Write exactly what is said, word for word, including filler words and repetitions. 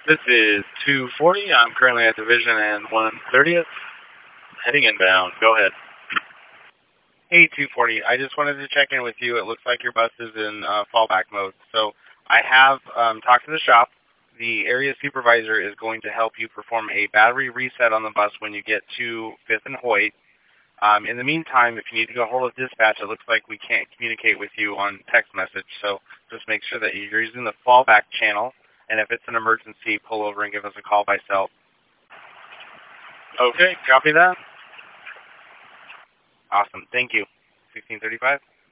This is two forty. I'm currently at Division and one thirtieth. Heading inbound. Go ahead. Hey, two forty. I just wanted to check in with you. It looks like your bus is in uh, fallback mode. So I have um, talked to the shop. The area supervisor is going to help you perform a battery reset on the bus when you get to fifth and Hoyt. Um, in the meantime, if you need to go hold of dispatch, it looks like we can't communicate with you on text message. So just make sure that you're using the fallback channel. And if it's an emergency, pull over and give us a call by cell. Okay, copy that. Awesome. Thank you. sixteen thirty-five.